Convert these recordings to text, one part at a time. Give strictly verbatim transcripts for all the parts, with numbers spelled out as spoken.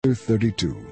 thirty-two.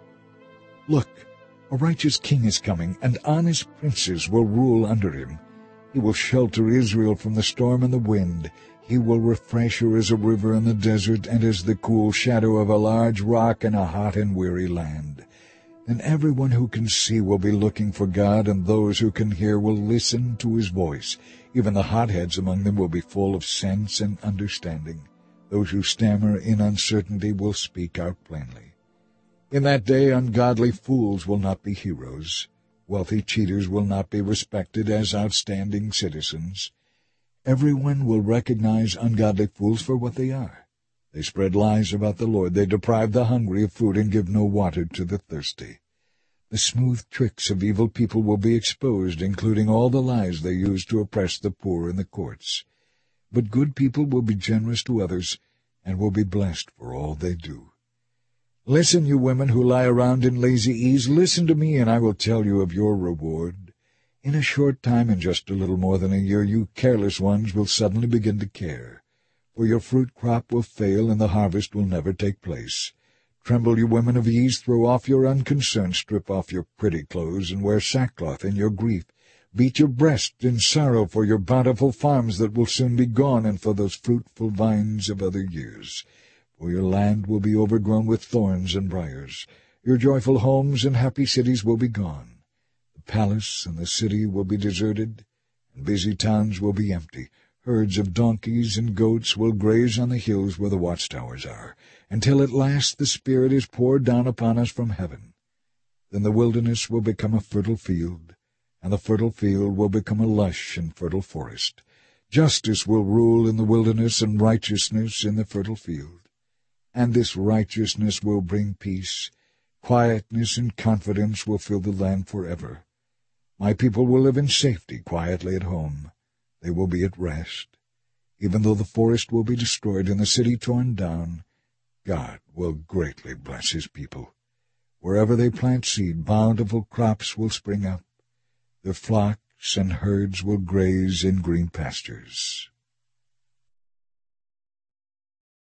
Look, a righteous king is coming, and honest princes will rule under him. He will shelter Israel from the storm and the wind. He will refresh her as a river in the desert, and as the cool shadow of a large rock in a hot and weary land. Then everyone who can see will be looking for God, and those who can hear will listen to his voice. Even the hotheads among them will be full of sense and understanding. Those who stammer in uncertainty will speak out plainly. In that day ungodly fools will not be heroes. Wealthy cheaters will not be respected as outstanding citizens. Everyone will recognize ungodly fools for what they are. They spread lies about the Lord. They deprive the hungry of food and give no water to the thirsty. The smooth tricks of evil people will be exposed, including all the lies they use to oppress the poor in the courts. But good people will be generous to others and will be blessed for all they do. Listen, you women who lie around in lazy ease, listen to me, and I will tell you of your reward. In a short time, in just a little more than a year, you careless ones will suddenly begin to care. For your fruit crop will fail, and the harvest will never take place. Tremble, you women of ease, throw off your unconcern, strip off your pretty clothes, and wear sackcloth in your grief. Beat your breast in sorrow for your bountiful farms that will soon be gone, and for those fruitful vines of other years. For your land will be overgrown with thorns and briars. Your joyful homes and happy cities will be gone. The palace and the city will be deserted, and busy towns will be empty. Herds of donkeys and goats will graze on the hills where the watchtowers are, until at last the Spirit is poured down upon us from heaven. Then the wilderness will become a fertile field, and the fertile field will become a lush and fertile forest. Justice will rule in the wilderness and righteousness in the fertile field. And this righteousness will bring peace. Quietness and confidence will fill the land forever. My people will live in safety, quietly at home. They will be at rest. Even though the forest will be destroyed and the city torn down, God will greatly bless his people. Wherever they plant seed, bountiful crops will spring up. Their flocks and herds will graze in green pastures.